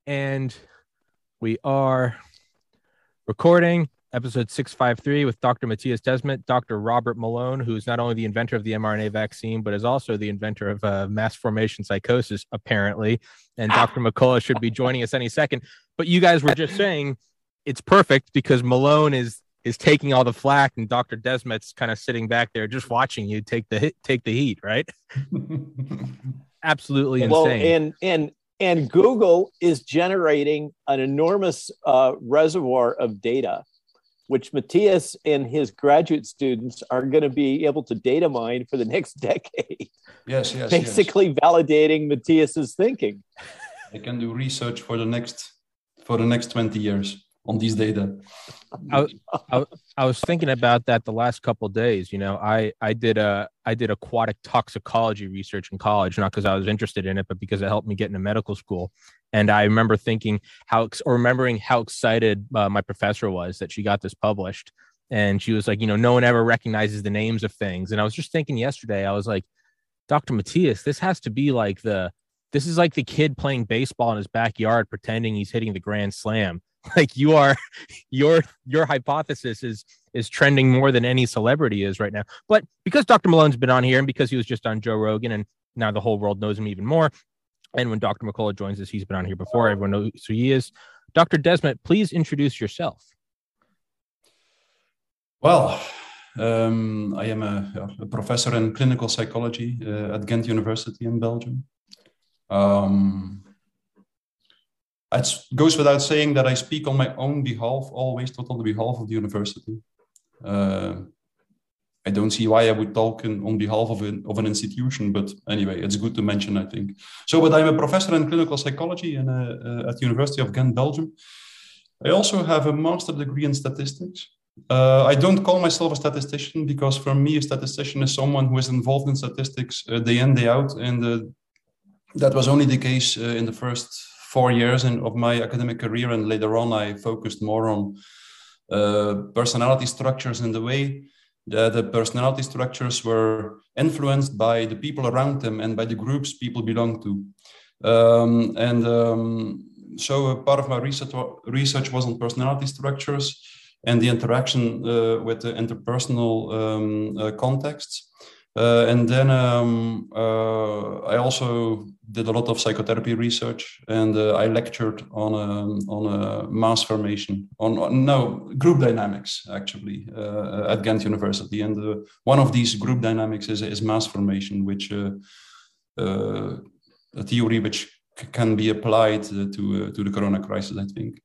And we are recording episode 653 with Dr. Matthias Desmet, Dr. Robert Malone, who is not only the inventor of the mRNA vaccine, but is also the inventor of mass formation psychosis, apparently. And Dr. McCullough should be joining us any second. But you guys were just saying it's perfect because Malone is taking all the flack and Dr. Desmet's kind of sitting back there just watching you take the heat, right? Absolutely insane. Well, and Google is generating an enormous reservoir of data, which Matthias and his graduate students are going to be able to data mine for the next decade. Yes. Basically validating Matthias's thinking. I can do research for the next 20 years on these data. I was thinking about that the last couple of days. You know, I did aquatic toxicology research in college, not because I was interested in it, but because it helped me get into medical school. And I remember remembering how excited my professor was that she got this published. And she was like, no one ever recognizes the names of things. And I was just thinking yesterday, I was like, Dr. Matthias, this has to be like this is like the kid playing baseball in his backyard, pretending he's hitting the grand slam. Like your hypothesis is trending more than any celebrity is right now. But because Dr. Malone's been on here and because he was just on Joe Rogan and now the whole world knows him even more. And when Dr. McCullough joins us, he's been on here before. Everyone knows who he is. Dr. Desmet, please introduce yourself. Well, I am a professor in clinical psychology at Ghent University in Belgium. It goes without saying that I speak on my own behalf, always not on the behalf of the university. I don't see why I would talk on behalf of an institution, but anyway, it's good to mention, I think. But I'm a professor in clinical psychology at the University of Ghent, Belgium. I also have a master's degree in statistics. I don't call myself a statistician because for me, a statistician is someone who is involved in statistics day in, day out. And that was only the case in the first 4 years of my academic career, and later on I focused more on personality structures and the way the personality structures were influenced by the people around them and by the groups people belong to. So a part of my research was on personality structures and the interaction with the interpersonal contexts. And then I also did a lot of psychotherapy research, and I lectured on mass formation, group dynamics, actually, at Ghent University. And one of these group dynamics is mass formation, which a theory which can be applied to the corona crisis, I think.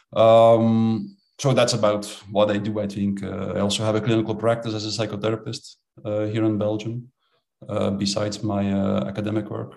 So that's about what I do, I think. I also have a clinical practice as a psychotherapist here in Belgium, besides my academic work.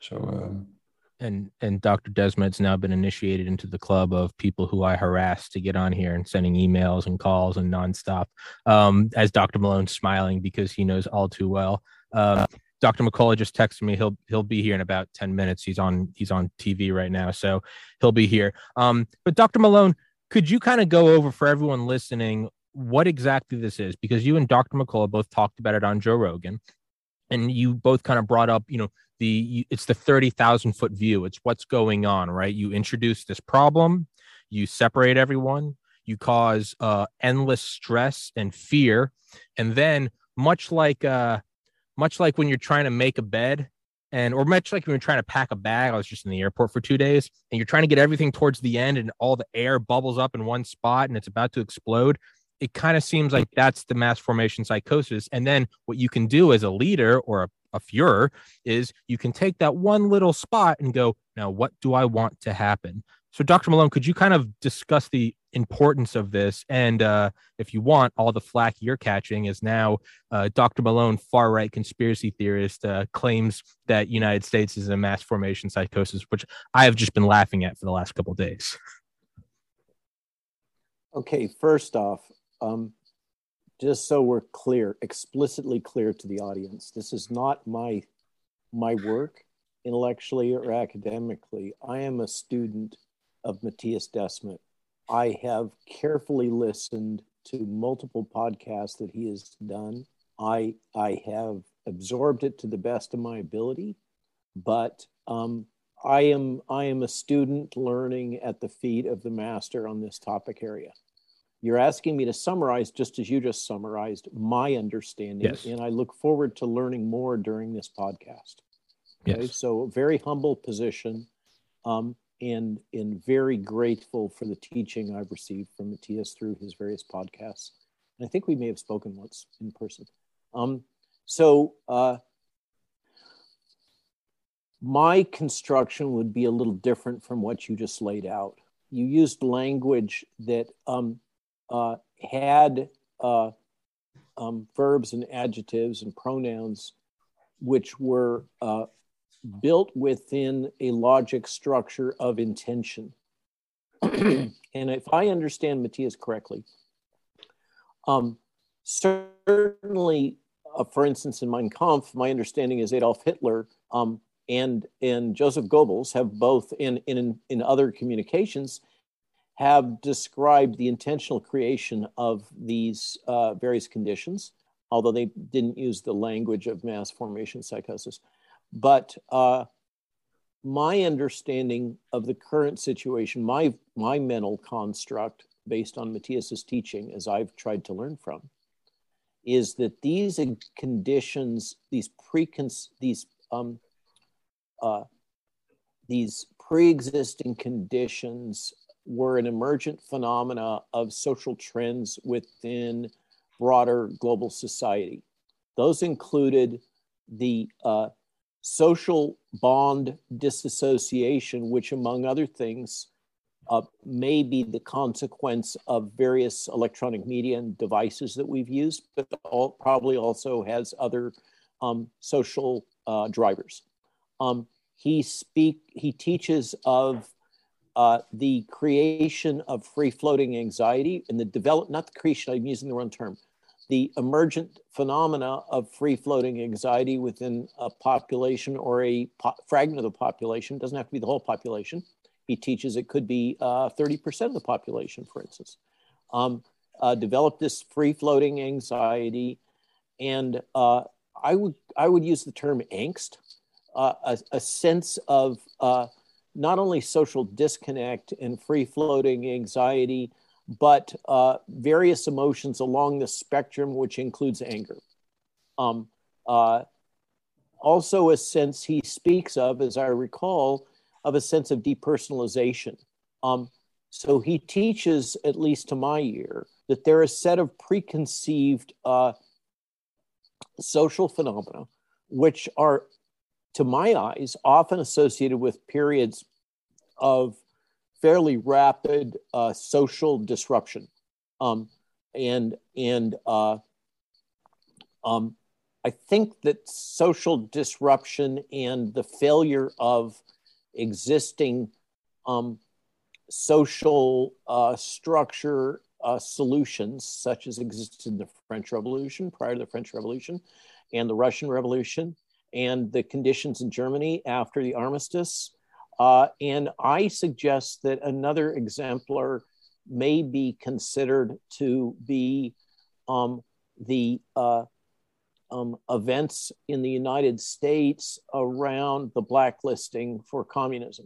And Dr. Desmet's now been initiated into the club of people who I harass to get on here and sending emails and calls and nonstop. As Dr. Malone's smiling because he knows all too well. Dr. McCullough just texted me. He'll be here in about 10 minutes. He's on TV right now, so he'll be here. But Dr. Malone, could you kind of go over for everyone listening what exactly this is? Because you and Dr. McCullough both talked about it on Joe Rogan, and you both kind of brought up, it's the 30,000 foot view. It's what's going on, right? You introduce this problem, you separate everyone, you cause endless stress and fear, and then much like when you're trying to make a bed. Or much like when you're trying to pack a bag, I was just in the airport for 2 days, and you're trying to get everything towards the end and all the air bubbles up in one spot and it's about to explode. It kind of seems like that's the mass formation psychosis. And then what you can do as a leader or a Führer is you can take that one little spot and go, now, what do I want to happen? So Dr. Malone, could you kind of discuss the importance of this? And if you want, all the flack you're catching is now Dr. Malone, far-right conspiracy theorist, claims that United States is a mass formation psychosis, which I have just been laughing at for the last couple of days. Okay, first off, just so we're clear, explicitly clear to the audience, this is not my work intellectually or academically. I am a student of Matthias Desmet. I have carefully listened to multiple podcasts that he has done. I have absorbed it to the best of my ability, but I am a student learning at the feet of the master on this topic area. You're asking me to summarize, just as you just summarized, my understanding. Yes. And I look forward to learning more during this podcast. Okay? Yes. So very humble position, and very grateful for the teaching I've received from Matthias through his various podcasts. And I think we may have spoken once in person. My construction would be a little different from what you just laid out. You used language that had verbs and adjectives and pronouns which were built within a logic structure of intention. And if I understand Matthias correctly, certainly, for instance, in Mein Kampf, my understanding is Adolf Hitler and Joseph Goebbels have both in other communications have described the intentional creation of these various conditions, although they didn't use the language of mass formation psychosis. But my understanding of the current situation, my mental construct based on Matthias's teaching, as I've tried to learn from, is that these conditions, these pre-existing conditions were an emergent phenomena of social trends within broader global society. Those included the social bond disassociation, which, among other things, may be the consequence of various electronic media and devices that we've used, but probably also has other social drivers. He teaches of the creation of free-floating anxiety and not the creation, I'm using the wrong term, the emergent phenomena of free-floating anxiety within a population or a fragment of the population. It doesn't have to be the whole population. He teaches it could be 30% of the population, for instance. Develop this free-floating anxiety, and I would use the term angst, a sense of not only social disconnect and free-floating anxiety, but various emotions along the spectrum, which includes anger. Also a sense he speaks of, as I recall, of a sense of depersonalization. So he teaches, at least to my ear, that there are a set of preconceived social phenomena, which are, to my eyes, often associated with periods of fairly rapid social disruption. I think that social disruption and the failure of existing social structure solutions, such as existed in the French Revolution, prior to the French Revolution, and the Russian Revolution, and the conditions in Germany after the armistice. And I suggest that another exemplar may be considered to be the events in the United States around the blacklisting for communism.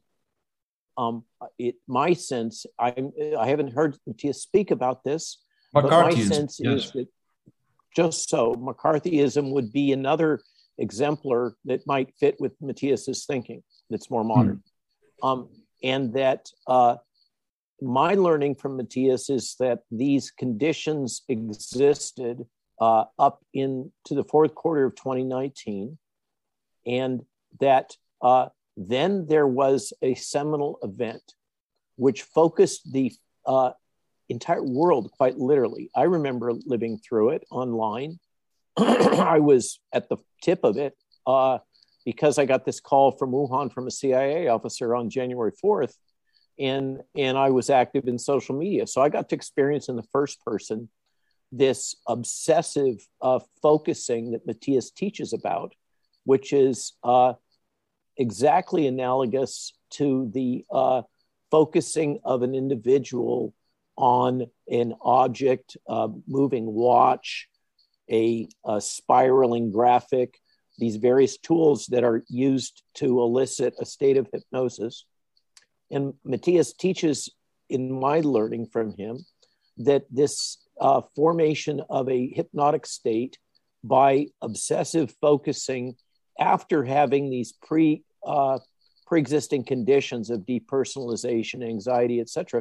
My sense, I haven't heard Matthias speak about this, but my sense is that just so, McCarthyism would be another exemplar that might fit with Matthias's thinking that's more modern. And that my learning from Matthias is that these conditions existed up into the fourth quarter of 2019, and that then there was a seminal event which focused the entire world quite literally. I remember living through it online. I was at the tip of it because I got this call from Wuhan from a CIA officer on January 4th, and I was active in social media. So I got to experience in the first person this obsessive focusing that Matthias teaches about, which is exactly analogous to the focusing of an individual on an object, moving watch, a spiraling graphic, these various tools that are used to elicit a state of hypnosis. And Matthias teaches, in my learning from him, that this formation of a hypnotic state by obsessive focusing after having these pre-existing conditions of depersonalization, anxiety, etc.,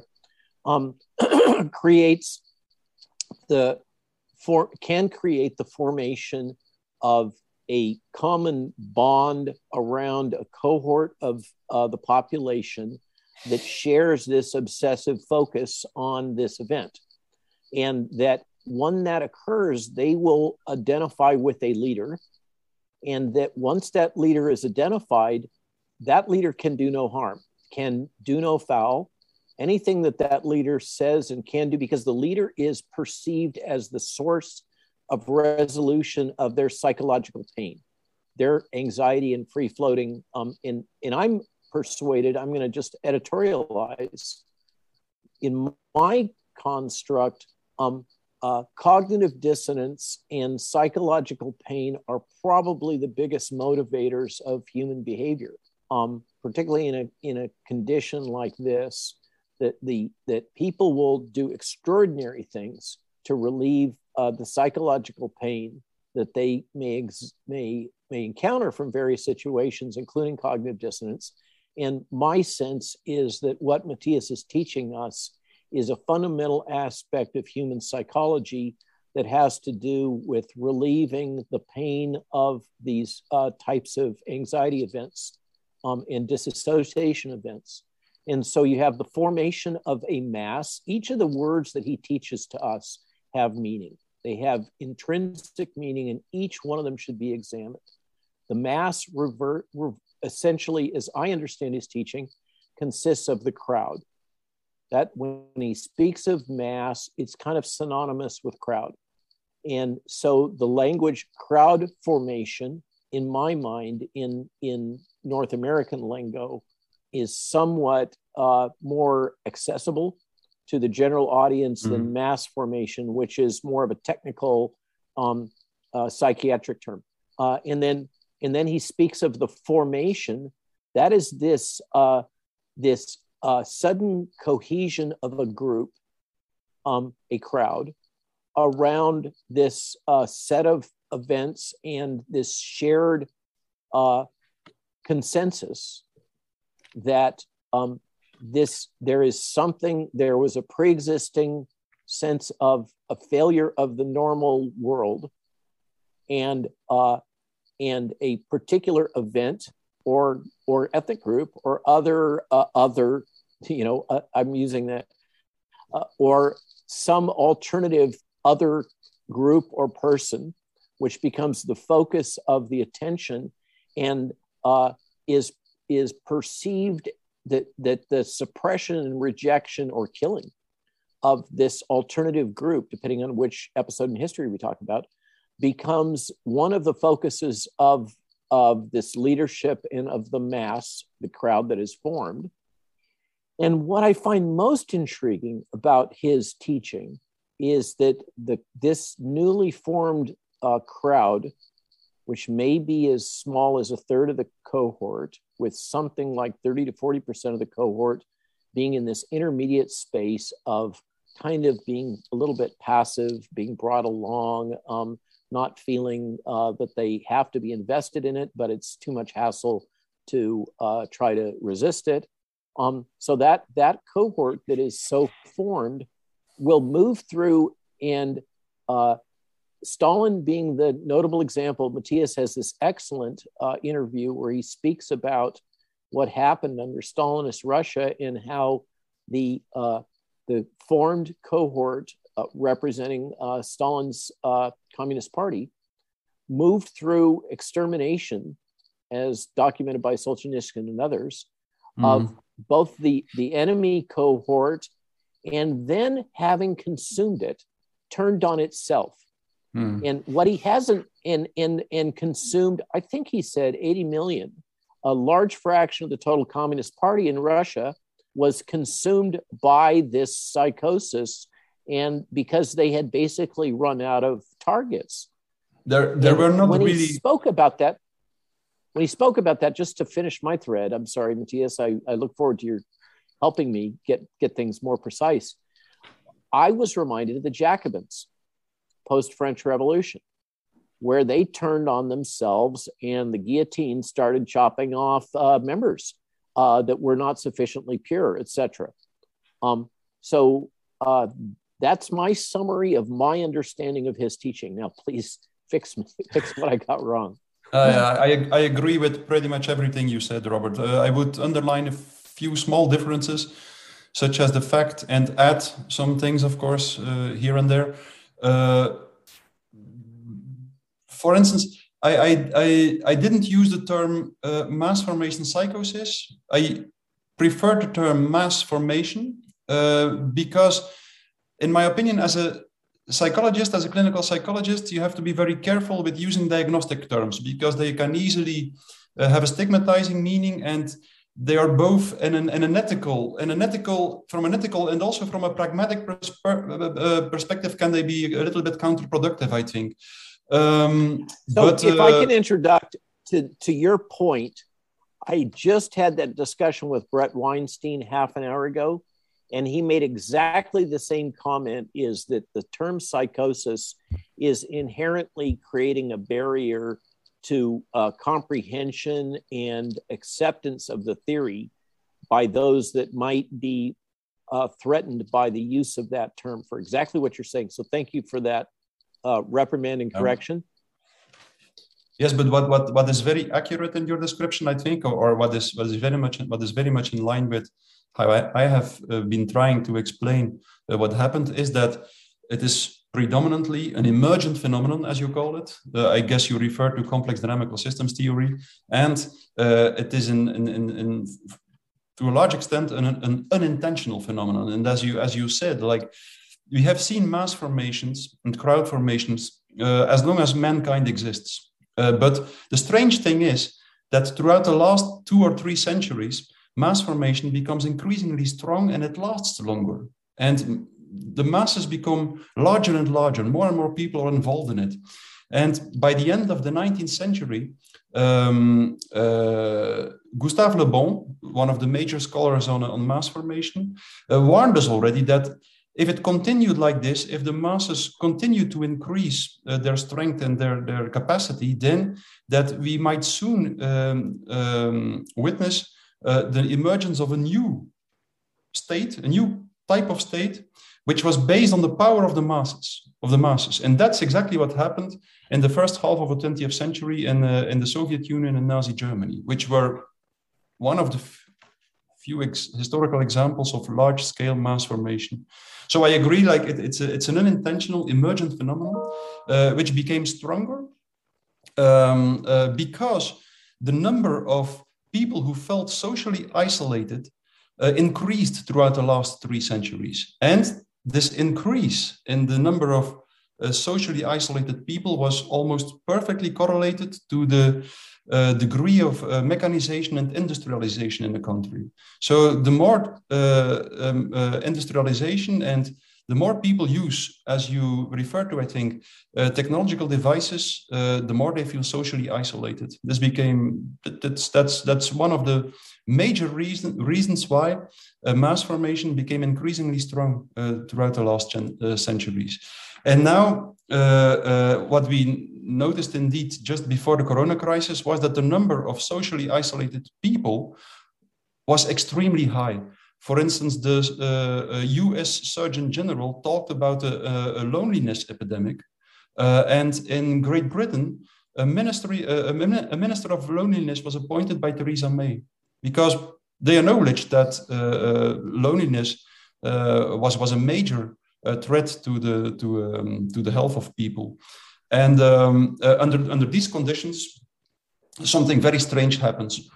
can create the formation of a common bond around a cohort of the population that shares this obsessive focus on this event. And that when that occurs, they will identify with a leader. And that once that leader is identified, that leader can do no harm, can do no foul. Anything that leader says and can do, because the leader is perceived as the source of resolution of their psychological pain, their anxiety and free floating. And I'm persuaded, I'm going to just editorialize, in my construct, cognitive dissonance and psychological pain are probably the biggest motivators of human behavior, particularly in a condition like this, that people will do extraordinary things to relieve the psychological pain that they may encounter from various situations, including cognitive dissonance. And my sense is that what Matthias is teaching us is a fundamental aspect of human psychology that has to do with relieving the pain of these types of anxiety events and disassociation events. And so you have the formation of a mass. Each of the words that he teaches to us have meaning. They have intrinsic meaning, and each one of them should be examined. The mass essentially, as I understand his teaching, consists of the crowd. That when he speaks of mass, it's kind of synonymous with crowd. And so the language crowd formation, in my mind, in North American lingo, is somewhat more accessible to the general audience than mass formation, which is more of a technical psychiatric term. And then he speaks of the formation. That is this sudden cohesion of a group, a crowd, around this set of events and this shared consensus that there was a pre-existing sense of a failure of the normal world, and a particular event or ethnic group or other I'm using that or some alternative other group or person, which becomes the focus of the attention and is perceived that the suppression and rejection or killing of this alternative group, depending on which episode in history we talk about, becomes one of the focuses of this leadership and of the mass, the crowd that is formed. And what I find most intriguing about his teaching is that this newly formed crowd, which may be as small as a third of the cohort, with something like 30 to 40% of the cohort being in this intermediate space of kind of being a little bit passive, being brought along, not feeling that they have to be invested in it, but it's too much hassle to try to resist it. So that cohort that is so formed will move through, and Stalin being the notable example. Matthias has this excellent interview where he speaks about what happened under Stalinist Russia and how the formed cohort representing Stalin's Communist Party moved through extermination, as documented by Solzhenitsyn and others, of both the enemy cohort, and then, having consumed it, turned on itself. And what he hasn't and consumed, I think he said 80 million, a large fraction of the total Communist Party in Russia was consumed by this psychosis, and because they had basically run out of targets. There were not when really. He spoke about that, when he spoke about that, just to finish my thread, I'm sorry, Matthias, I look forward to your helping me get things more precise. I was reminded of the Jacobins post-French Revolution, where they turned on themselves and the guillotine started chopping off members that were not sufficiently pure, etc. So that's my summary of my understanding of his teaching. Now, please fix what I got wrong. I agree with pretty much everything you said, Robert. I would underline a few small differences, such as the fact, and add some things, of course, here and there. For instance, I didn't use the term mass formation psychosis. I prefer the term mass formation because, in my opinion, as a psychologist, as a clinical psychologist, you have to be very careful with using diagnostic terms because they can easily have a stigmatizing meaning, and they are both from an ethical and also from a pragmatic perspective, can they be a little bit counterproductive, I think. If I can introduce to your point, I just had that discussion with Brett Weinstein half an hour ago, and he made exactly the same comment, is that the term psychosis is inherently creating a barrier to comprehension and acceptance of the theory by those that might be threatened by the use of that term for exactly what you're saying. So thank you for that reprimand and correction. Yes, but what is very accurate in your description, I think, or what is very much in line with how I have been trying to explain what happened, is that it is predominantly an emergent phenomenon, as you call it. I guess you refer to complex dynamical systems theory, and it is to a large extent an unintentional phenomenon. And as you said, like, we have seen mass formations and crowd formations as long as mankind exists. But the strange thing is that throughout the last 2 or 3 centuries, mass formation becomes increasingly strong and it lasts longer. And the masses become larger and larger. More and more people are involved in it. And by the end of the 19th century, Gustave Le Bon, one of the major scholars on mass formation, warned us already that if it continued like this, if the masses continue to increase their strength and their capacity, then that we might soon witness the emergence of a new state, a new type of state, which was based on the power of the masses. And that's exactly what happened in the first half of the 20th century in the Soviet Union and Nazi Germany, which were one of the few historical examples of large-scale mass formation. So I agree, like it's an unintentional emergent phenomenon, which became stronger because the number of people who felt socially isolated increased throughout the last 3 centuries. And this increase in the number of socially isolated people was almost perfectly correlated to the degree of mechanization and industrialization in the country. So the more industrialization and the more people use, as you refer to, I think, technological devices, the more they feel socially isolated. That's one of the major reasons why mass formation became increasingly strong throughout the last centuries. And now, what we noticed indeed just before the corona crisis was that the number of socially isolated people was extremely high. For instance, the US Surgeon General talked about a loneliness epidemic. And in Great Britain, a minister of loneliness was appointed by Theresa May, because they acknowledged that loneliness was a major threat to the health of people. And under these conditions, something very strange happens.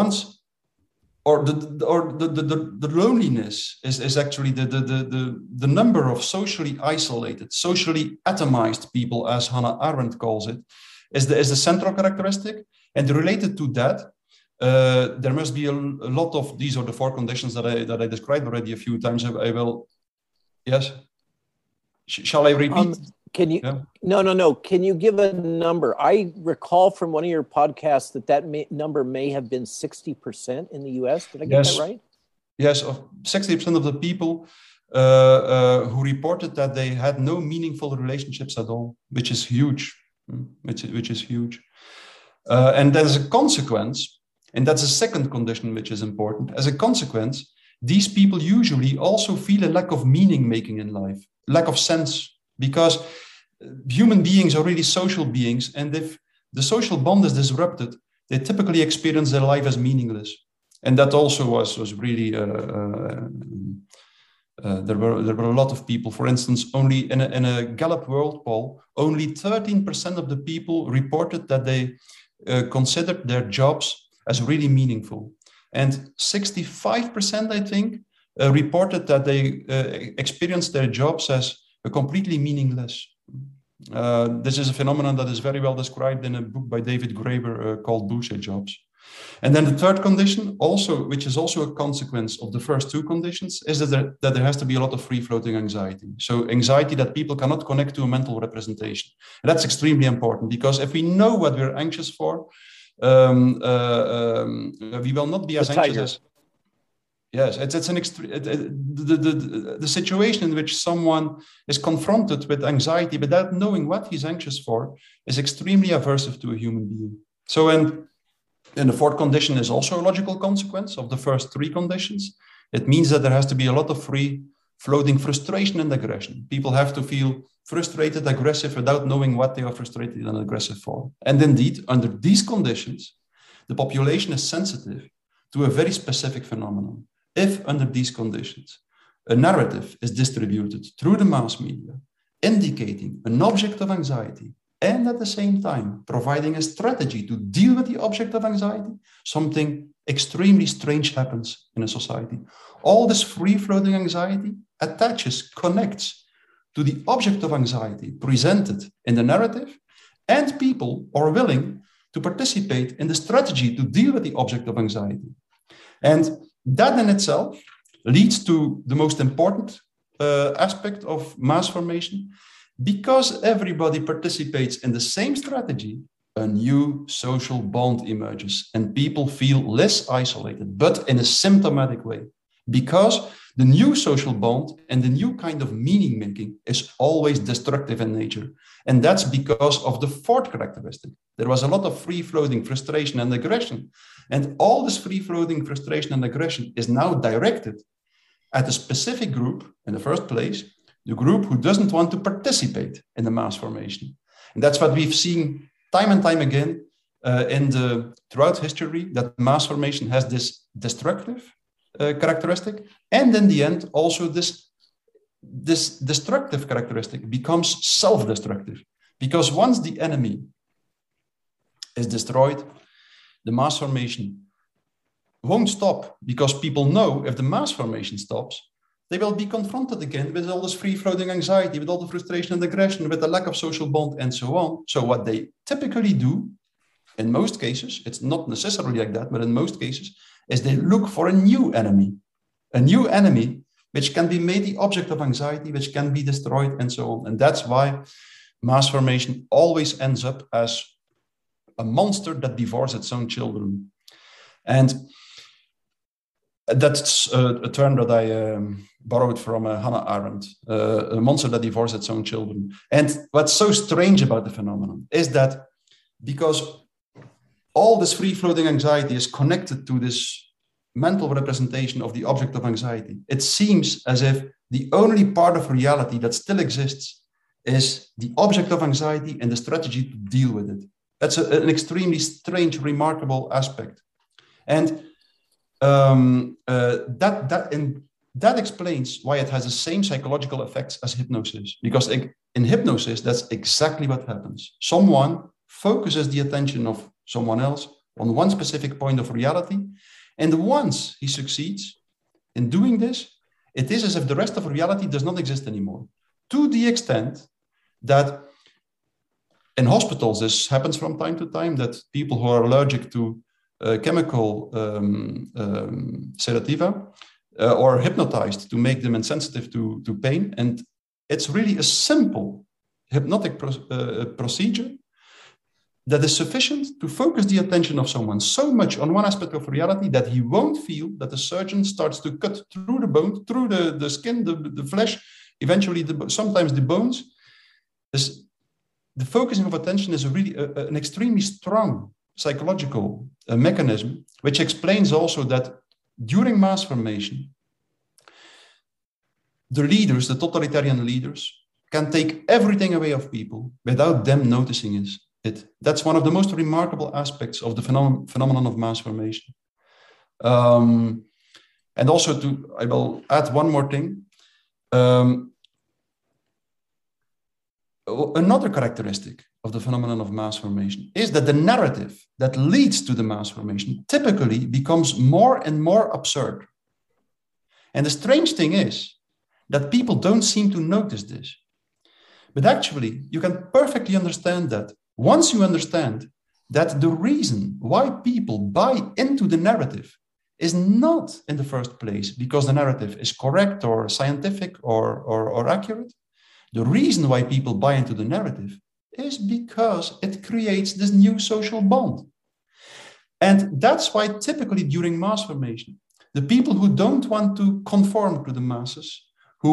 The loneliness is actually the number of socially isolated, socially atomized people, as Hannah Arendt calls it, is the central characteristic. And related to that, there must be a lot of, these are the 4 conditions that I described already a few times. I will, yes. Shall I repeat? Can you? Yeah. No. Can you give a number? I recall from one of your podcasts that number may have been 60% in the US. Did I get that right? Yes, 60% of the people who reported that they had no meaningful relationships at all, which is huge. Which is huge. And as a consequence, and that's a second condition which is important, as a consequence, these people usually also feel a lack of meaning making in life, lack of sense, because human beings are really social beings. And if the social bond is disrupted, they typically experience their life as meaningless. And that also was really, there were a lot of people, for instance, only in a Gallup World Poll, only 13% of the people reported that they considered their jobs as really meaningful. And 65%, I think, reported that they experienced their jobs as completely meaningless. This is a phenomenon that is very well described in a book by David Graeber called Bullshit Jobs. And then the third condition, also, which is also a consequence of the first two conditions, is that there has to be a lot of free-floating anxiety. So anxiety that people cannot connect to a mental representation. And that's extremely important, because if we know what we're anxious for, we will not be as anxious as... Yes, it's an the situation in which someone is confronted with anxiety without knowing what he's anxious for is extremely aversive to a human being. So, and the fourth condition is also a logical consequence of the first three conditions. It means that there has to be a lot of free floating frustration and aggression. People have to feel frustrated, aggressive, without knowing what they are frustrated and aggressive for. And indeed, under these conditions, the population is sensitive to a very specific phenomenon. If under these conditions, a narrative is distributed through the mass media, indicating an object of anxiety, and at the same time providing a strategy to deal with the object of anxiety, something extremely strange happens in a society. All this free-floating anxiety connects to the object of anxiety presented in the narrative, and people are willing to participate in the strategy to deal with the object of anxiety. And that in itself leads to the most important aspect of mass formation. Because everybody participates in the same strategy, a new social bond emerges and people feel less isolated, but in a symptomatic way. Because the new social bond and the new kind of meaning making is always destructive in nature. And that's because of the fourth characteristic. There was a lot of free-floating frustration and aggression. And all this free-floating frustration and aggression is now directed at a specific group in the first place, the group who doesn't want to participate in the mass formation. And that's what we've seen time and time again throughout history, that mass formation has this destructive characteristic. And in the end, also this destructive characteristic becomes self-destructive. Because once the enemy is destroyed, the mass formation won't stop, because people know if the mass formation stops, they will be confronted again with all this free-floating anxiety, with all the frustration and aggression, with the lack of social bond, and so on. So what they typically do, in most cases, it's not necessarily like that, but in most cases, is they look for a new enemy which can be made the object of anxiety, which can be destroyed, and so on. And that's why mass formation always ends up as a monster that devours its own children. And that's a term that I borrowed from Hannah Arendt, a monster that devours its own children. And what's so strange about the phenomenon is that because all this free-floating anxiety is connected to this mental representation of the object of anxiety, it seems as if the only part of reality that still exists is the object of anxiety and the strategy to deal with it. That's an extremely strange, remarkable aspect. And that explains why it has the same psychological effects as hypnosis. Because in hypnosis, that's exactly what happens. Someone focuses the attention of someone else on one specific point of reality. And once he succeeds in doing this, it is as if the rest of reality does not exist anymore. To the extent that in hospitals, this happens from time to time, that people who are allergic to chemical sedativa or hypnotized to make them insensitive to pain. And it's really a simple hypnotic procedure that is sufficient to focus the attention of someone so much on one aspect of reality that he won't feel that the surgeon starts to cut through the bone, through the skin, the flesh, eventually sometimes the bones. The focusing of attention is really an extremely strong psychological mechanism, which explains also that during mass formation, the leaders, the totalitarian leaders, can take everything away of people without them noticing it. That's one of the most remarkable aspects of the phenomenon of mass formation. And also, I will add one more thing. Another characteristic of the phenomenon of mass formation is that the narrative that leads to the mass formation typically becomes more and more absurd. And the strange thing is that people don't seem to notice this. But actually, you can perfectly understand that once you understand that the reason why people buy into the narrative is not in the first place because the narrative is correct or scientific or accurate. The reason why people buy into the narrative is because it creates this new social bond. And that's why typically during mass formation, the people who don't want to conform to the masses,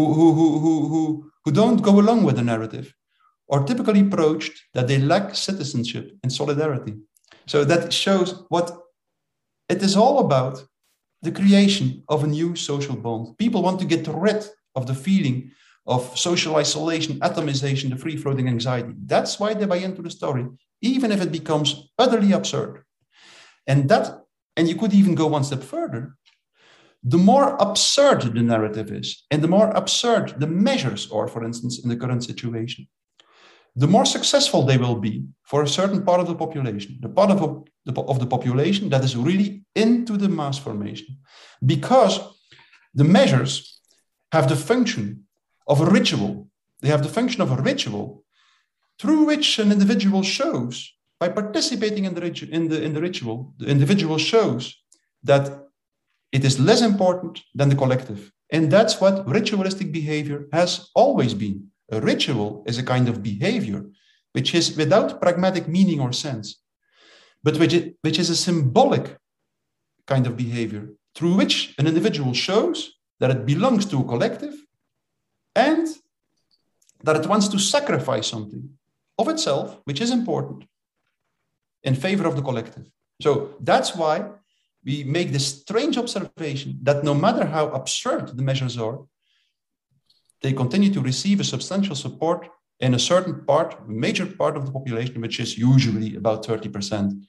who don't go along with the narrative, are typically approached that they lack citizenship and solidarity. So that shows what it is all about, the creation of a new social bond. People want to get rid of the feeling of social isolation, atomization, the free-floating anxiety. That's why they buy into the story, even if it becomes utterly absurd. And you could even go one step further. The more absurd the narrative is, and the more absurd the measures are, for instance, in the current situation, the more successful they will be for a certain part of the population, the part of the population that is really into the mass formation. Because the measures have the function of a ritual. They have the function of a ritual through which an individual shows, by participating in the ritual, the individual shows that it is less important than the collective. And that's what ritualistic behavior has always been. A ritual is a kind of behavior which is without pragmatic meaning or sense, but which is a symbolic kind of behavior through which an individual shows that it belongs to a collective and that it wants to sacrifice something of itself, which is important, in favor of the collective. So that's why we make this strange observation that no matter how absurd the measures are, they continue to receive a substantial support in a certain part, a major part of the population, which is usually about 30%.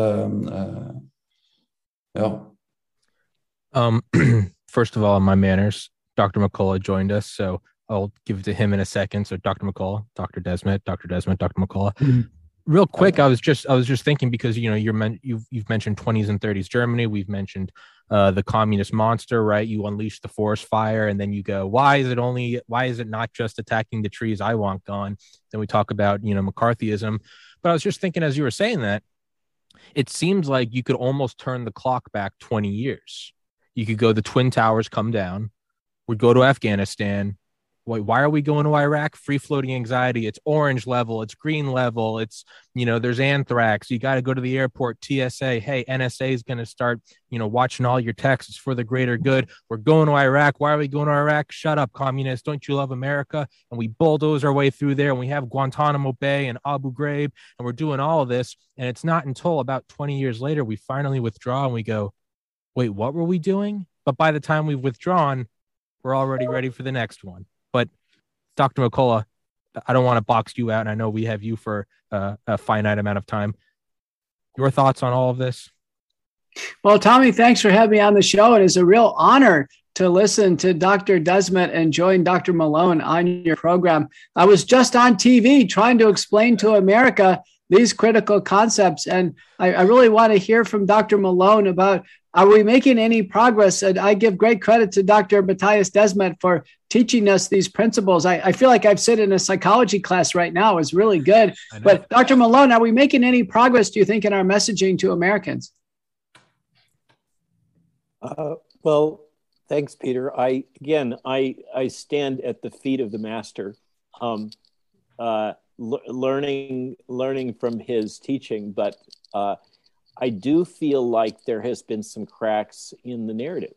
First of all, on my manners, Dr. McCullough joined us, so I'll give it to him in a second. So Dr. McCullough, Dr. Desmet, Dr. McCullough. Mm-hmm. Real quick, I was just thinking, because you've mentioned 20s and 30s Germany. We've mentioned the communist monster, right? You unleash the forest fire, and then you go, why is it not just attacking the trees I want gone? Then we talk about McCarthyism. But I was just thinking, as you were saying that, it seems like you could almost turn the clock back 20 years. You could go, the Twin Towers come down, we'd go to Afghanistan. Why are we going to Iraq? Free floating anxiety. It's orange level. It's green level. It's, there's anthrax. You got to go to the airport, TSA. Hey, NSA is going to start, watching all your texts for the greater good. We're going to Iraq. Why are we going to Iraq? Shut up, communists. Don't you love America? And we bulldoze our way through there, and we have Guantanamo Bay and Abu Ghraib, and we're doing all of this. And it's not until about 20 years later, we finally withdraw and we go, wait, what were we doing? But by the time we've withdrawn, we're already ready for the next one. But Dr. McCullough, I don't want to box you out, and I know we have you for a finite amount of time. Your thoughts on all of this? Well, Tommy, thanks for having me on the show. It is a real honor to listen to Dr. Desmet and join Dr. Malone on your program. I was just on TV trying to explain to America these critical concepts, and I really want to hear from Dr. Malone about, are we making any progress? And I give great credit to Dr. Matthias Desmet for teaching us these principles. I feel like I've sit in a psychology class right now. It's really good. But Dr. Malone, are we making any progress, do you think, in our messaging to Americans? Well, thanks, Peter. I stand at the feet of the master. learning from his teaching, but I do feel like there has been some cracks in the narrative.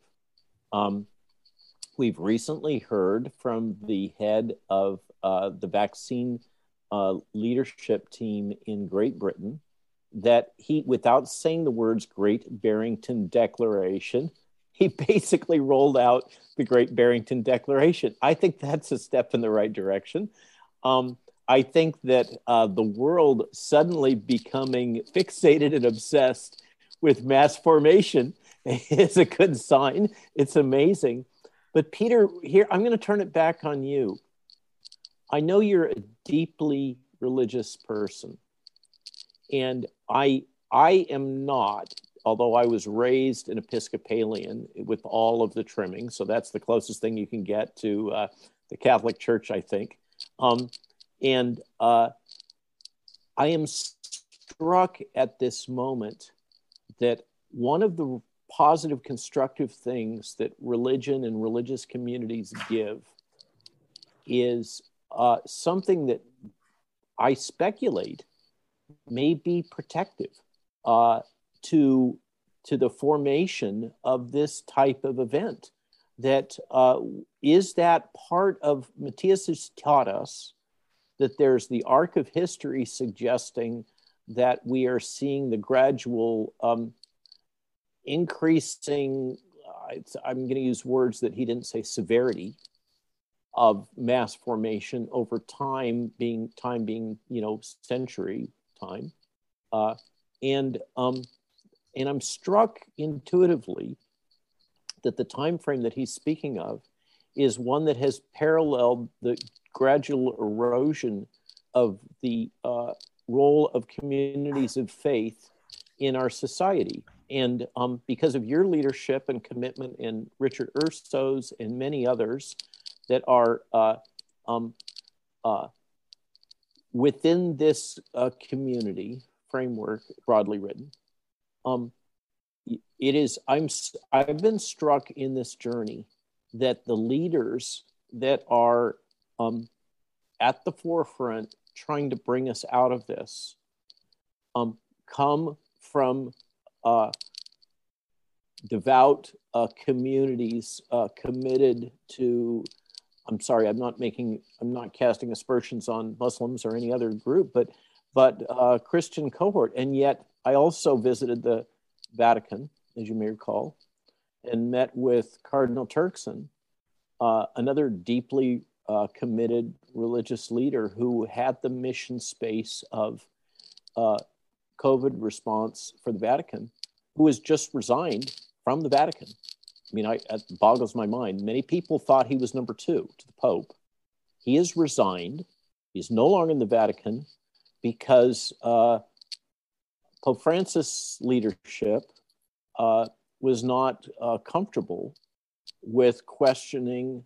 We've recently heard from the head of the vaccine leadership team in Great Britain that he, without saying the words Great Barrington Declaration, he basically rolled out the Great Barrington Declaration. I think that's a step in the right direction. I think that the world suddenly becoming fixated and obsessed with mass formation is a good sign. It's amazing. But Peter, here, I'm going to turn it back on you. I know you're a deeply religious person, and I am not, although I was raised an Episcopalian with all of the trimming, so that's the closest thing you can get to the Catholic Church, I think. And I am struck at this moment that one of the positive, constructive things that religion and religious communities give is something that I speculate may be protective to the formation of this type of event. That is that part of, Matthias has taught us that there's the arc of history suggesting that we are seeing the gradual increasing, I'm going to use words that he didn't say, severity of mass formation over time being century time. And I'm struck intuitively that the time frame that he's speaking of is one that has paralleled the gradual erosion of the role of communities of faith in our society. And because of your leadership and commitment, and Richard Urso's and many others that are within this community framework, broadly written, I've been struck in this journey that the leaders that are at the forefront trying to bring us out of this come from devout communities committed to, I'm sorry, I'm not casting aspersions on Muslims or any other group, but Christian cohort. And yet I also visited the Vatican, as you may recall, and met with Cardinal Turkson, another deeply committed religious leader who had the mission space of COVID response for the Vatican, who has just resigned from the Vatican. I mean, it boggles my mind. Many people thought he was number 2 to the Pope. He has resigned. He's no longer in the Vatican because Pope Francis' leadership was not comfortable with questioning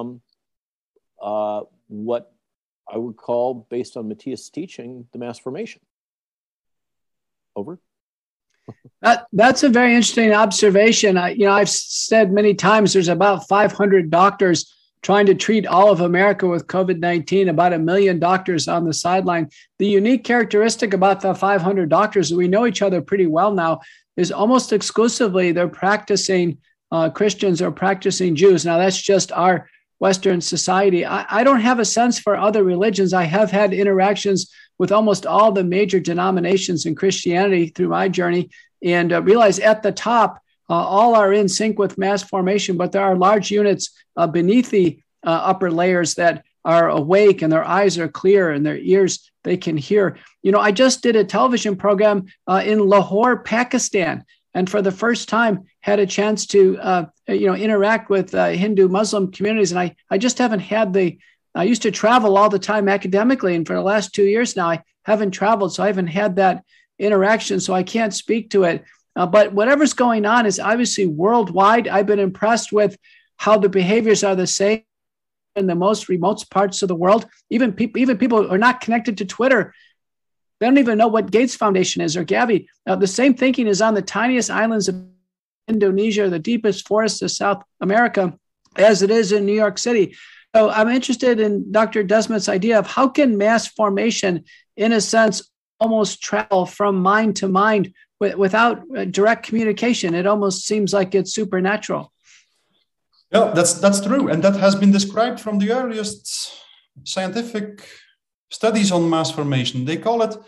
what I would call, based on Matthias' teaching, the mass formation. Over. That's a very interesting observation. I've said many times there's about 500 doctors trying to treat all of America with COVID-19, about 1 million doctors on the sideline. The unique characteristic about the 500 doctors, we know each other pretty well now, is almost exclusively they're practicing Christians or practicing Jews. Now, that's just our Western society. I don't have a sense for other religions. I have had interactions with almost all the major denominations in Christianity through my journey, and realize at the top, all are in sync with mass formation, but there are large units beneath the upper layers that are awake and their eyes are clear and their ears, they can hear. I just did a television program in Lahore, Pakistan, and for the first time had a chance to interact with Hindu Muslim communities. And I just haven't had I used to travel all the time academically, and for the last 2 years now, I haven't traveled, so I haven't had that interaction, so I can't speak to it. But whatever's going on is obviously worldwide. I've been impressed with how the behaviors are the same in the most remote parts of the world. Even people who are not connected to Twitter, they don't even know what Gates Foundation is or Gavi. The same thinking is on the tiniest islands of Indonesia, the deepest forests of South America, as it is in New York City. I'm interested in Dr. Desmet's idea of how can mass formation, in a sense, almost travel from mind to mind without direct communication. It almost seems like it's supernatural. Yeah, that's true. And that has been described from the earliest scientific studies on mass formation. They call it,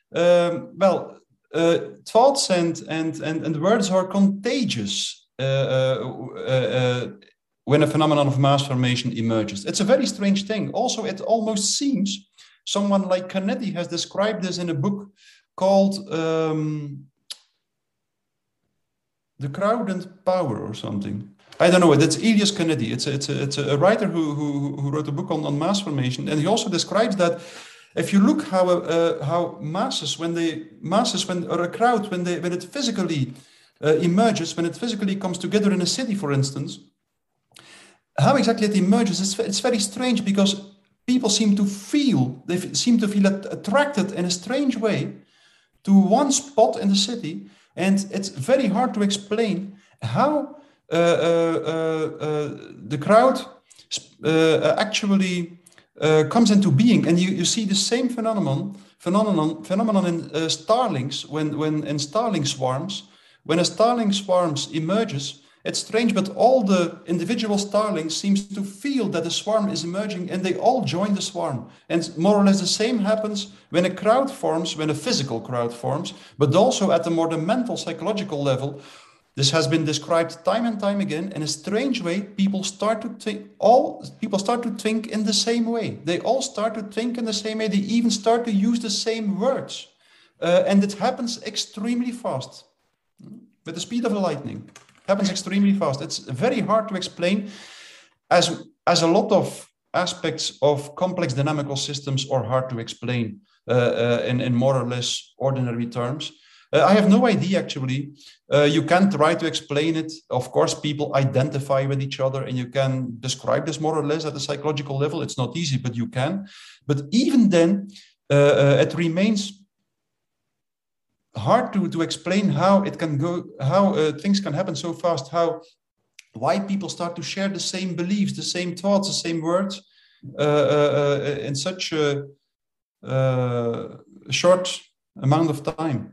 thoughts and words are contagious when a phenomenon of mass formation emerges. It's a very strange thing. Also, it almost seems someone like Canetti has described this in a book called The Crowd and Power or something. I don't know. It's Elias Canetti. It's a writer who wrote a book on mass formation, and he also describes that if you look how masses when or a crowd when it physically emerges, when it physically comes together in a city, for instance, how exactly it emerges, it's very strange because people seem to feel attracted in a strange way to one spot in the city, and it's very hard to explain how the crowd actually comes into being. And you see the same phenomenon in starlings when in starling swarms. When a starling swarms emerges, it's strange, but all the individual starlings seems to feel that the swarm is emerging, and they all join the swarm. And more or less the same happens when a crowd forms, when a physical crowd forms, but also at the more the mental, psychological level. This has been described time and time again. In a strange way, people start to think in the same way. They all start to think in the same way. They even start to use the same words. And it happens extremely fast, with the speed of the lightning. Happens extremely fast. It's very hard to explain, as a lot of aspects of complex dynamical systems are hard to explain in more or less ordinary terms. I have no idea, actually. You can try to explain it. Of course, people identify with each other, and you can describe this more or less at a psychological level. It's not easy, but you can. But even then, it remains hard to explain how it can go, how things can happen so fast, why people start to share the same beliefs, the same thoughts, the same words in such a short amount of time.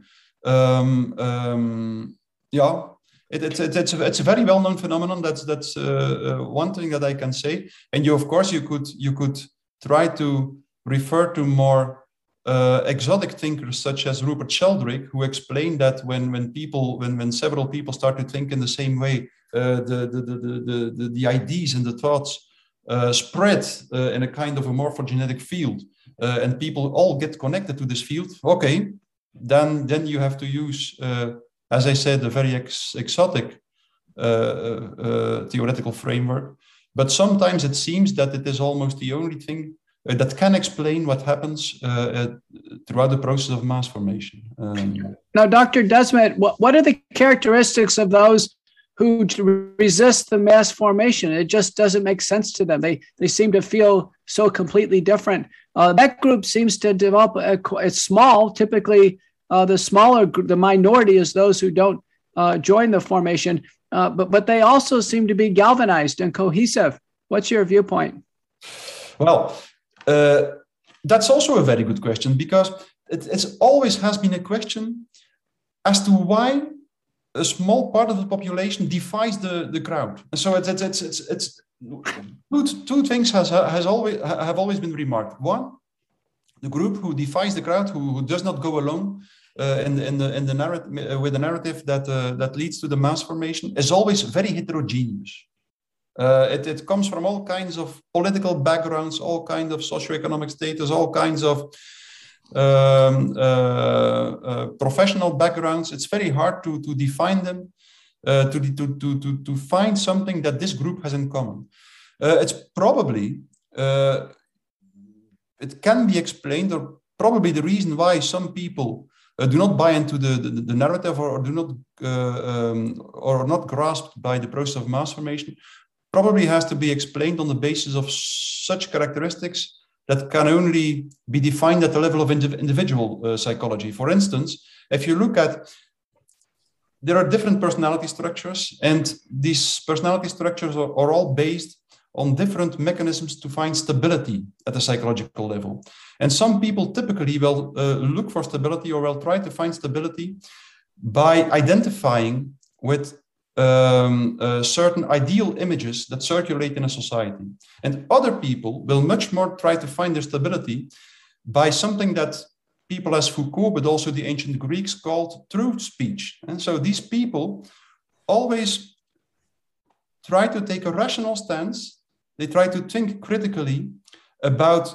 It's a very well-known phenomenon. That's one thing that I can say. And you could try to refer to more exotic thinkers such as Rupert Sheldrake, who explained that when several people start to think in the same way, the ideas and the thoughts spread in a kind of a morphogenetic field, and people all get connected to this field. Okay, then you have to use, as I said, a very exotic theoretical framework. But sometimes it seems that it is almost the only thing that can explain what happens throughout the process of mass formation. Now, Dr. Desmet, what are the characteristics of those who resist the mass formation? It just doesn't make sense to them. They seem to feel so completely different. That group seems to develop, it's small. Typically, the minority is those who don't join the formation, but they also seem to be galvanized and cohesive. What's your viewpoint? Well, that's also a very good question, because it's always has been a question as to why a small part of the population defies the crowd. So it's two things have always been remarked. One, the group who defies the crowd, who does not go along in the narrative with the narrative that leads to the mass formation, is always very heterogeneous. It comes from all kinds of political backgrounds, all kinds of socioeconomic status, all kinds of professional backgrounds. It's very hard to define them, to find something that this group has in common. It's probably, it can be explained, or probably the reason why some people do not buy into the narrative, or do not or are not grasped by the process of mass formation, probably has to be explained on the basis of such characteristics that can only be defined at the level of individual psychology. For instance, if you look at, there are different personality structures, and these personality structures are all based on different mechanisms to find stability at the psychological level. And some people typically will look for stability or will try to find stability by identifying with certain ideal images that circulate in a society. And other people will much more try to find their stability by something that people as Foucault, but also the ancient Greeks, called truth speech. And so these people always try to take a rational stance. They try to think critically about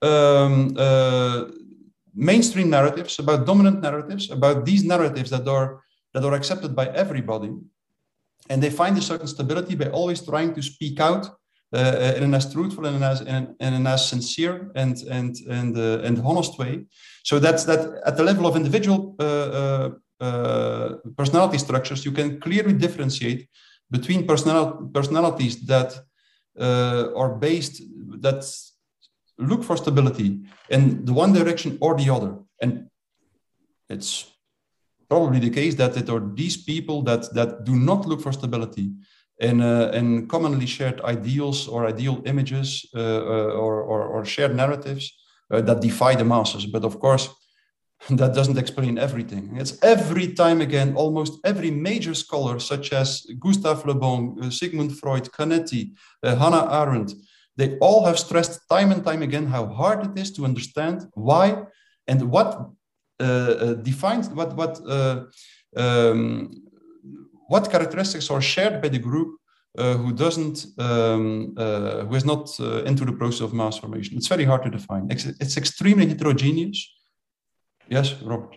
mainstream narratives, about dominant narratives, about these narratives that are accepted by everybody. And they find a certain stability by always trying to speak out in an as truthful and an as sincere and honest way. So that's that at the level of individual personality structures, you can clearly differentiate between personalities that are based, that look for stability in the one direction or the other. And it's probably the case that it are these people that do not look for stability in commonly shared ideals or ideal images or shared narratives that defy the masses. But of course, that doesn't explain everything. It's every time again, almost every major scholar, such as Gustave Le Bon, Sigmund Freud, Canetti, Hannah Arendt, they all have stressed time and time again how hard it is to understand why and what defines what characteristics are shared by the group who is not into the process of mass formation. It's very hard to define. It's extremely heterogeneous. Yes, Robert.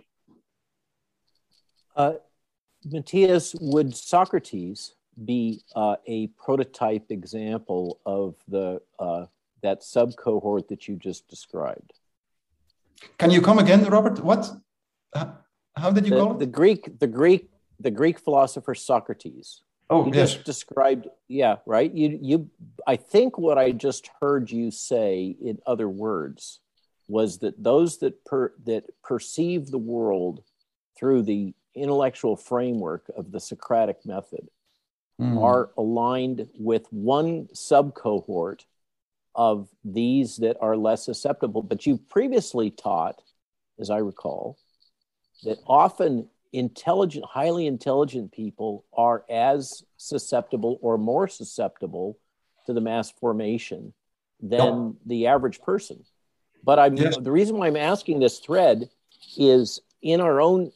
Matthias, would Socrates be a prototype example of that sub-cohort that you just described? Can you come again, Robert? What? How did you call it? The Greek philosopher Socrates. Oh, you yes. Just described, yeah, right. I think what I just heard you say, in other words, was that those that perceive the world through the intellectual framework of the Socratic method are aligned with one sub-cohort of these that are less susceptible. But you previously taught, as I recall, that often highly intelligent people are as susceptible or more susceptible to the mass formation than the average person. But the reason why I'm asking this thread is in our own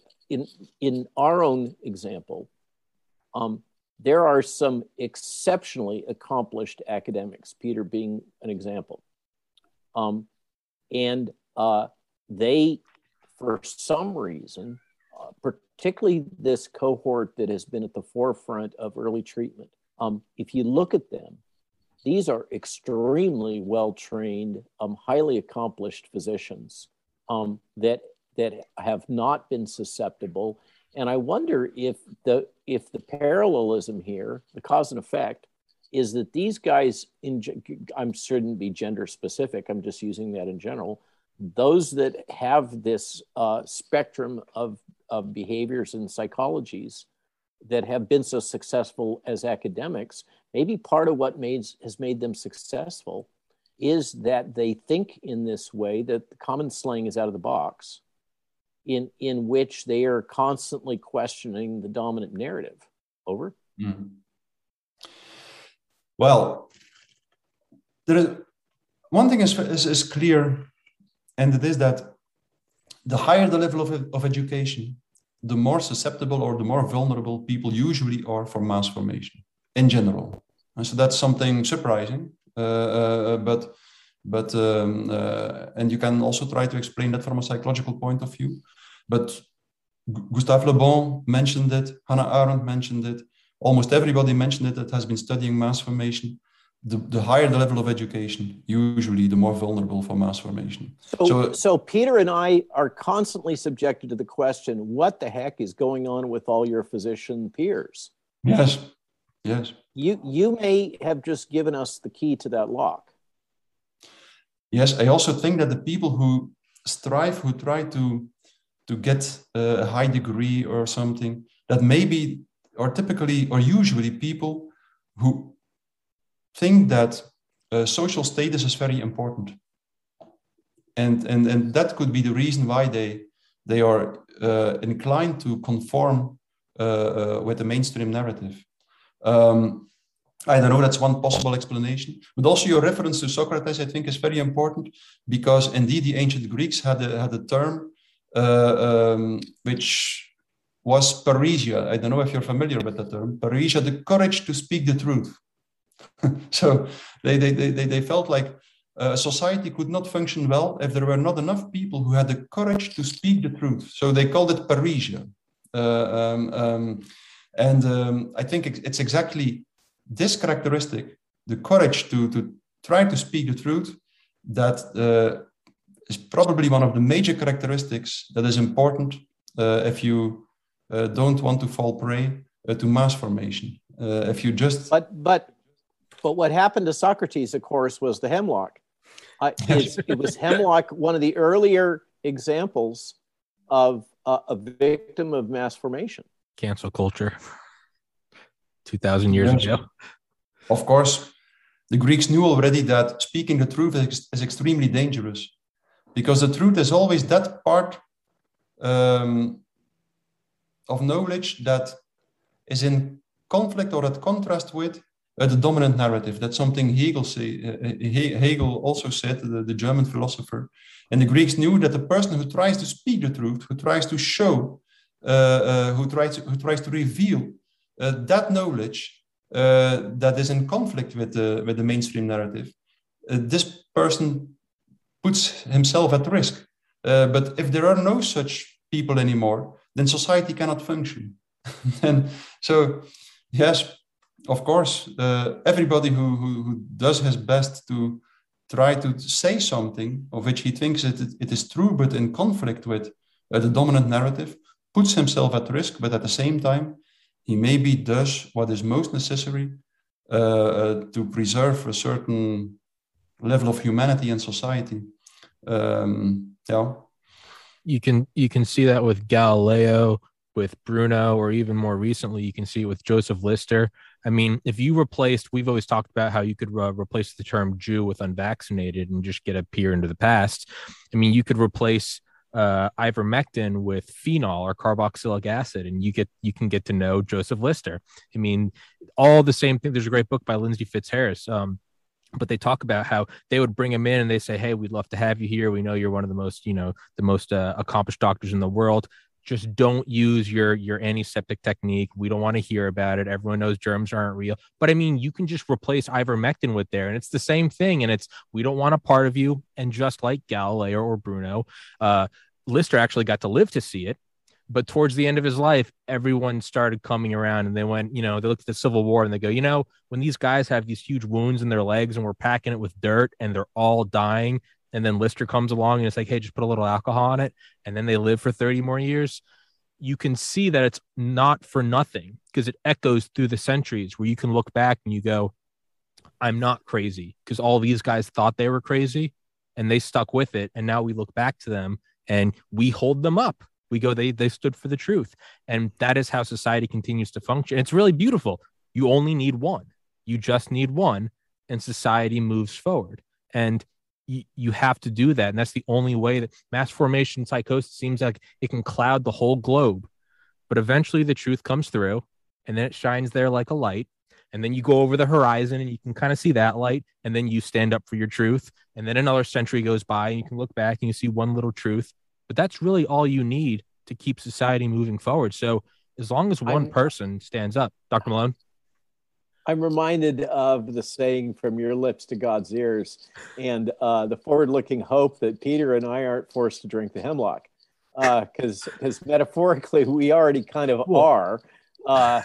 example, there are some exceptionally accomplished academics, Peter being an example. And they, for some reason, particularly this cohort that has been at the forefront of early treatment, if you look at them, these are extremely well-trained, highly accomplished physicians that have not been susceptible. And I wonder if the parallelism here, the cause and effect, is that these guys, I shouldn't be gender specific, I'm just using that in general, those that have this spectrum of behaviors and psychologies that have been so successful as academics, maybe part of what has made them successful is that they think in this way, that the common slang is out of the box, in which they are constantly questioning the dominant narrative. Over. Mm. Well, there is one thing is clear, and it is that the higher the level of education, the more susceptible or the more vulnerable people usually are for mass formation in general. And so that's something surprising, but and you can also try to explain that from a psychological point of view. But Gustave Le Bon mentioned it, Hannah Arendt mentioned it, almost everybody mentioned it that has been studying mass formation. The higher the level of education, usually the more vulnerable for mass formation. So Peter and I are constantly subjected to the question, what the heck is going on with all your physician peers? Yes. You may have just given us the key to that lock. Yes, I also think that the people who try to get a high degree or something, that maybe are typically or usually people who think that social status is very important. And that could be the reason why they are inclined to conform with the mainstream narrative. I don't know, that's one possible explanation. But also your reference to Socrates, I think, is very important, because indeed the ancient Greeks had a term which was parrhesia. I don't know if you're familiar with that term. Parrhesia, the courage to speak the truth. So they felt like society could not function well if there were not enough people who had the courage to speak the truth. So they called it parrhesia. I think it's exactly this characteristic, the courage to try to speak the truth, that is probably one of the major characteristics that is important if you don't want to fall prey to mass formation. If you just... But what happened to Socrates, of course, was the hemlock. It was hemlock, one of the earlier examples of a victim of mass formation. Cancel culture. 2,000 years ago. Of course, the Greeks knew already that speaking the truth is extremely dangerous, because the truth is always that part of knowledge that is in conflict or at contrast with the dominant narrative. That's something Hegel also said, the German philosopher. And the Greeks knew that the person who tries to speak the truth, who tries to show, who tries to reveal that knowledge that is in conflict with the mainstream narrative, this person puts himself at risk. But if there are no such people anymore, then society cannot function. And so, yes, of course, everybody who does his best to try to say something of which he thinks it is true, but in conflict with the dominant narrative, puts himself at risk, but at the same time, he maybe does what is most necessary to preserve a certain level of humanity in society. You can see that with Galileo, with Bruno, or even more recently, you can see it with Joseph Lister. I mean, if you we've always talked about how you could replace the term Jew with unvaccinated and just get a peer into the past. I mean, you could replace ivermectin with phenol or carboxylic acid, and you can get to know Joseph Lister. I mean, all the same thing. There's a great book by Lindsay Fitzharris, but they talk about how they would bring him in and they say, "Hey, we'd love to have you here. We know you're one of the most accomplished doctors in the world. Just don't use your antiseptic technique. We don't want to hear about it. Everyone knows germs aren't real." But I mean, you can just replace ivermectin with there, and it's the same thing. And it's, we don't want a part of you. And just like Galileo or Bruno, Lister actually got to live to see it. But towards the end of his life, everyone started coming around, and they went, they looked at the Civil War and they go, when these guys have these huge wounds in their legs and we're packing it with dirt and they're all dying, and then Lister comes along and it's like, hey, just put a little alcohol on it, and then they live for 30 more years. You can see that it's not for nothing, because it echoes through the centuries, where you can look back and you go, I'm not crazy, because all these guys thought they were crazy and they stuck with it. And now we look back to them and we hold them up. We go, they stood for the truth. And that is how society continues to function. It's really beautiful. You only need one. You just need one, and society moves forward. And you have to do that. And that's the only way. That mass formation psychosis seems like it can cloud the whole globe. But eventually the truth comes through, and then it shines there like a light. And then you go over the horizon and you can kind of see that light. And then you stand up for your truth. And then another century goes by and you can look back and you see one little truth. But that's really all you need to keep society moving forward. So as long as one person stands up, Dr. Malone. I'm reminded of the saying, from your lips to God's ears, and the forward-looking hope that Peter and I aren't forced to drink the hemlock, because metaphorically we already kind of are. Well,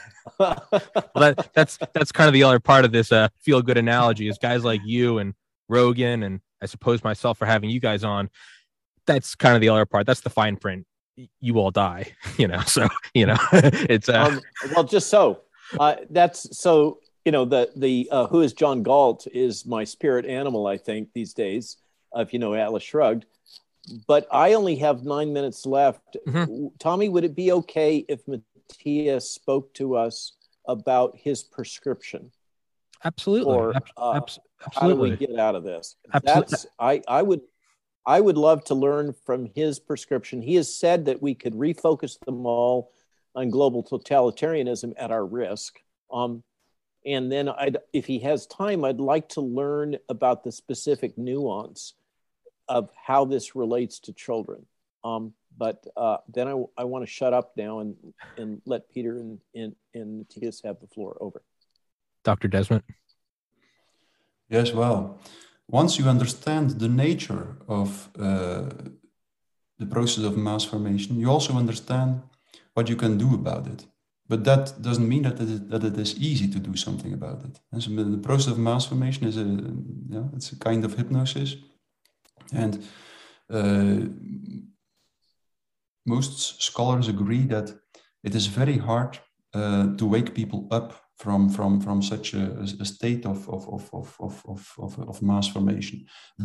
that's kind of the other part of this feel-good analogy, is guys like you and Rogan, and I suppose myself, for having you guys on. That's kind of the other part. That's the fine print. You all die, so, it's well, just so that's so, the who is John Galt is my spirit animal, I think, these days, if Atlas Shrugged. But I only have 9 minutes left. Mm-hmm. Tommy, would it be okay if Matthias spoke to us about his prescription? Absolutely. How do we get out of this? Absolutely. I would love to learn from his prescription. He has said that we could refocus them all on global totalitarianism at our risk. And then if he has time, I'd like to learn about the specific nuance of how this relates to children. But then I want to shut up now and let Peter and Matthias have the floor. Over. Dr. Desmet. Yes, well, once you understand the nature of the process of mass formation, you also understand what you can do about it. But that doesn't mean that it is easy to do something about it. And so the process of mass formation is it's a kind of hypnosis. And most scholars agree that it is very hard to wake people up from such a state of mass formation.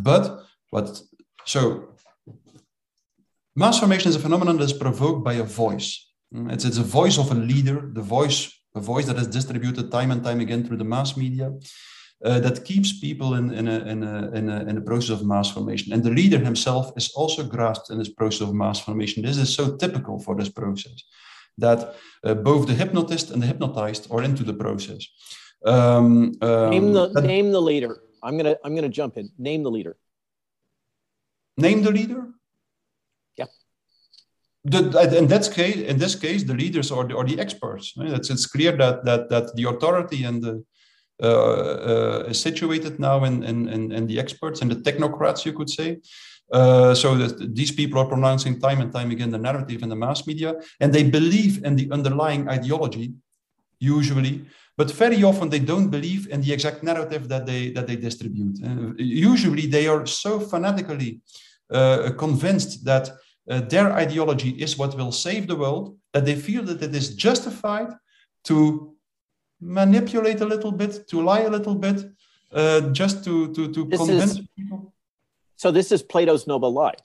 So mass formation is a phenomenon that is provoked by a voice. It's a voice of a leader, a voice that is distributed time and time again through the mass media, that keeps people in a process of mass formation. And the leader himself is also grasped in this process of mass formation. This is so typical for this process that both the hypnotist and the hypnotized are into the process. Name the leader. I'm gonna jump in. Name the leader. Name the leader. Yeah. In this case, the leaders are the experts. Right? It's clear that the authority and is situated now in the experts and the technocrats, you could say. So that these people are pronouncing time and time again the narrative in the mass media, and they believe in the underlying ideology, usually, but very often they don't believe in the exact narrative that they distribute. Usually they are so fanatically convinced that their ideology is what will save the world, that they feel that it is justified to manipulate a little bit, to lie a little bit, just to convince people. So this is Plato's noble lie.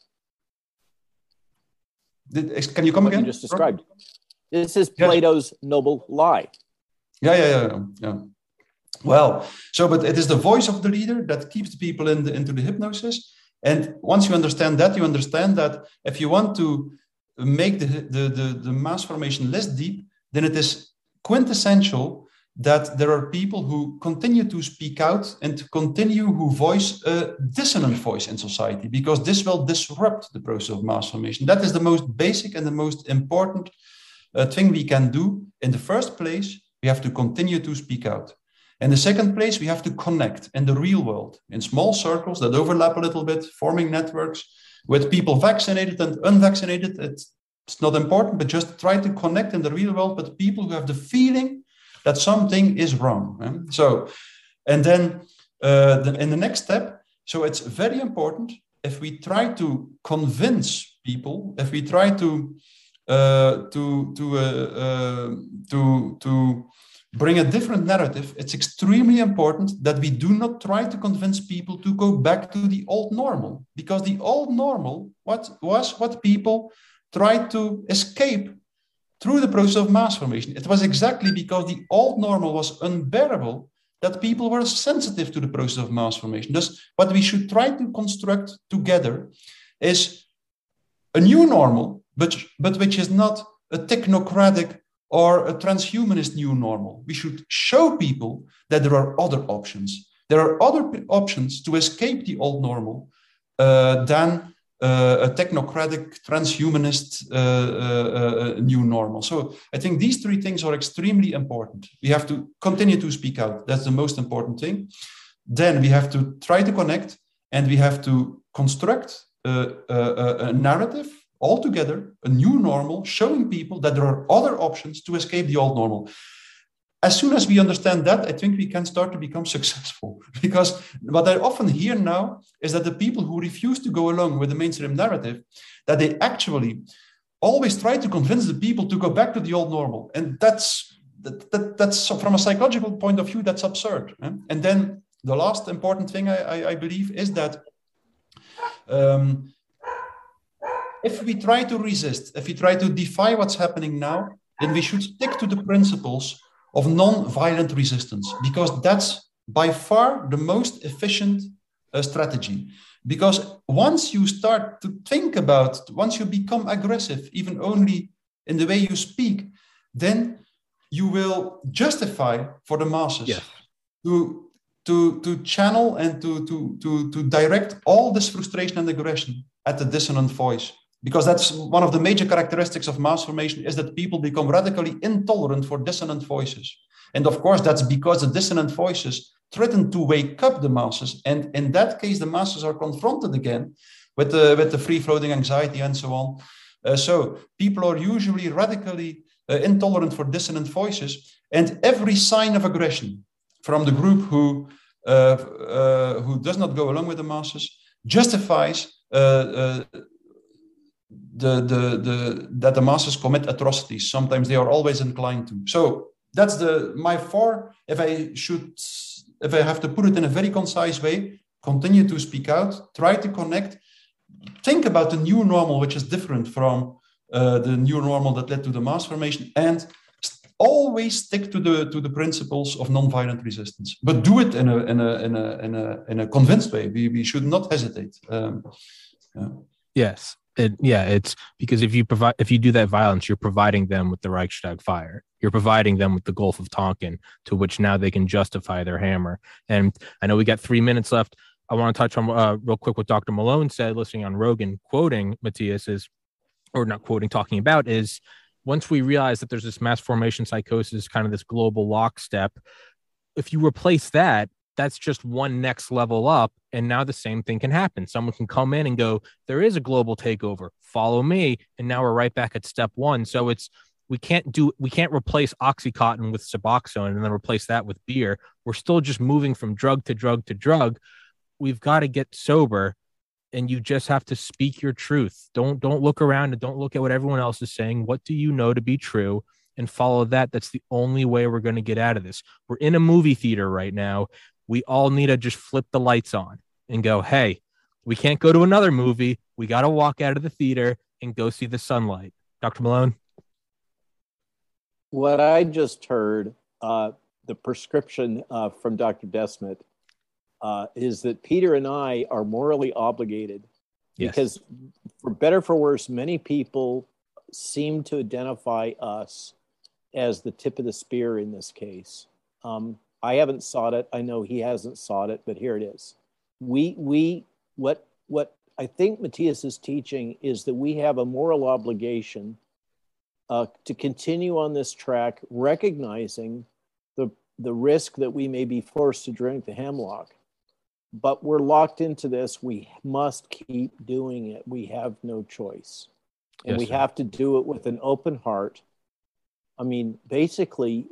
Can you come again? You just described. This is Plato's noble lie. Yeah. Well, but it is the voice of the leader that keeps people into the hypnosis. And once you understand that if you want to make the mass formation less deep, then it is quintessential that there are people who continue to speak out and who voice a dissonant voice in society, because this will disrupt the process of mass formation. That is the most basic and the most important thing we can do. In the first place, we have to continue to speak out. In the second place, we have to connect in the real world, in small circles that overlap a little bit, forming networks with people vaccinated and unvaccinated. It's not important, but just try to connect in the real world with people who have the feeling that something is wrong. And then in the next step, so it's very important, if we try to convince people, if we try to bring a different narrative, it's extremely important that we do not try to convince people to go back to the old normal, because the old normal was what people tried to escape through the process of mass formation. It was exactly because the old normal was unbearable that people were sensitive to the process of mass formation. Thus, what we should try to construct together is a new normal, but which is not a technocratic or a transhumanist new normal. We should show people that there are other options. There are other options to escape the old normal than a technocratic, transhumanist new normal. So I think these three things are extremely important. We have to continue to speak out. That's the most important thing. Then we have to try to connect, and we have to construct a narrative altogether, a new normal, showing people that there are other options to escape the old normal. As soon as we understand that, I think we can start to become successful. Because what I often hear now is that the people who refuse to go along with the mainstream narrative, that they actually always try to convince the people to go back to the old normal. And that's from a psychological point of view, that's absurd. And then the last important thing I believe is that if we try to resist, if we try to defy what's happening now, then we should stick to the principles of non-violent resistance, because that's by far the most efficient strategy. Because once you start to think about, once you become aggressive, even only in the way you speak, then you will justify for the masses to channel and to direct all this frustration and aggression at the dissonant voice. Because that's one of the major characteristics of mass formation, is that people become radically intolerant for dissonant voices. And of course, that's because the dissonant voices threaten to wake up the masses. And in that case, the masses are confronted again with the free-floating anxiety and so on. So people are usually radically intolerant for dissonant voices. And every sign of aggression from the group who does not go along with the masses justifies that the masses commit atrocities. Sometimes they are always inclined to. So that's my four. If I have to put it in a very concise way, continue to speak out, try to connect, think about the new normal, which is different from the new normal that led to the mass formation, and always stick to the principles of nonviolent resistance, but do it in a convinced way. We should not hesitate. Yes. It's because if you do that violence, you're providing them with the Reichstag fire. You're providing them with the Gulf of Tonkin, to which now they can justify their hammer. And I know we got 3 minutes left. I want to touch on real quick what Dr. Malone said, listening on Rogan, quoting Matthias, talking about is, once we realize that there's this mass formation psychosis, kind of this global lockstep, if you replace that, that's just one next level up. And now the same thing can happen. Someone can come in and go, there is a global takeover, follow me. And now we're right back at step one. So we can't replace Oxycontin with Suboxone and then replace that with beer. We're still just moving from drug to drug to drug. We've got to get sober, and you just have to speak your truth. Don't look around and don't look at what everyone else is saying. What do you know to be true? And follow that. That's the only way we're going to get out of this. We're in a movie theater right now. We all need to just flip the lights on and go, hey, we can't go to another movie. We got to walk out of the theater and go see the sunlight. Dr. Malone? What I just heard, the prescription from Dr. Desmet, is that Peter and I are morally obligated. Yes. Because for better or for worse, many people seem to identify us as the tip of the spear in this case. I haven't sought it. I know he hasn't sought it, but here it is. What I think Matthias is teaching is that we have a moral obligation to continue on this track, recognizing the risk that we may be forced to drink the hemlock. But we're locked into this. We must keep doing it. We have no choice. And we have to do it with an open heart. I mean, basically,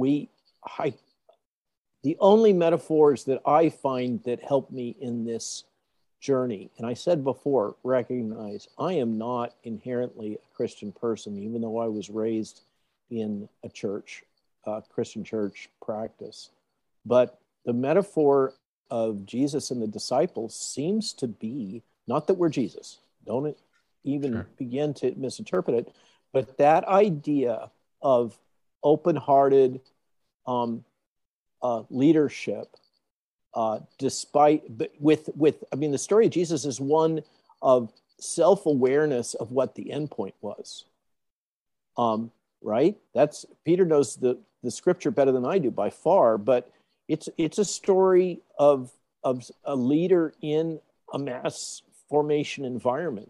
the only metaphors that I find that help me in this journey, and I said before, recognize I am not inherently a Christian person, even though I was raised in a church, Christian church practice. But the metaphor of Jesus and the disciples seems to be, not that we're Jesus, don't even begin to misinterpret it, but that idea of open-hearted leadership, the story of Jesus is one of self-awareness of what the end point was. Right? That's Peter knows the scripture better than I do by far, but it's a story of a leader in a mass formation environment,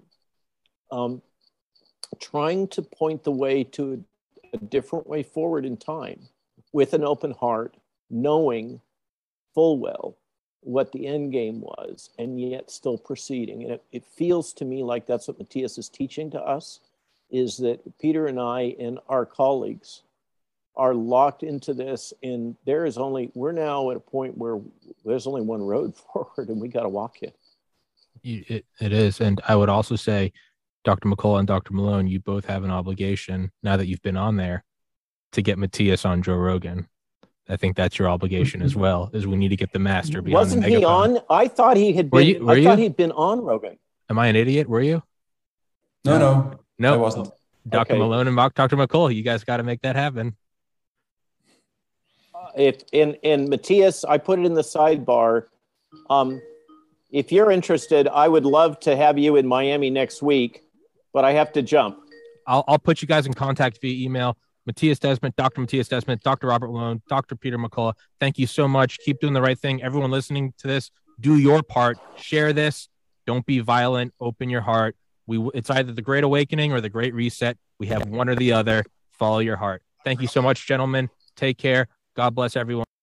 trying to point the way to a different way forward in time with an open heart, knowing full well what the end game was, and yet still proceeding. And it feels to me like that's what Matthias is teaching to us, is that Peter and I and our colleagues are locked into this, and we're now at a point where there's only one road forward, and we got to walk it. It is. And I would also say, Dr. McCullough and Dr. Malone, you both have an obligation, now that you've been on there, to get Matthias on Joe Rogan. I think that's your obligation as well, is we need to get the master beyond the megaphone. Wasn't he on? I thought he had been. I thought he'd been on Rogan. Am I an idiot? Were you? No, I wasn't. Dr. Malone and Dr. McCullough, you guys got to make that happen. if in Matthias, I put it in the sidebar. If you're interested, I would love to have you in Miami next week, but I have to jump. I'll put you guys in contact via email. Matthias Desmet, Dr. Matthias Desmet, Dr. Robert Malone, Dr. Peter McCullough. Thank you so much. Keep doing the right thing. Everyone listening to this, do your part. Share this. Don't be violent. Open your heart. It's either the Great Awakening or the Great Reset. We have one or the other. Follow your heart. Thank you so much, gentlemen. Take care. God bless everyone.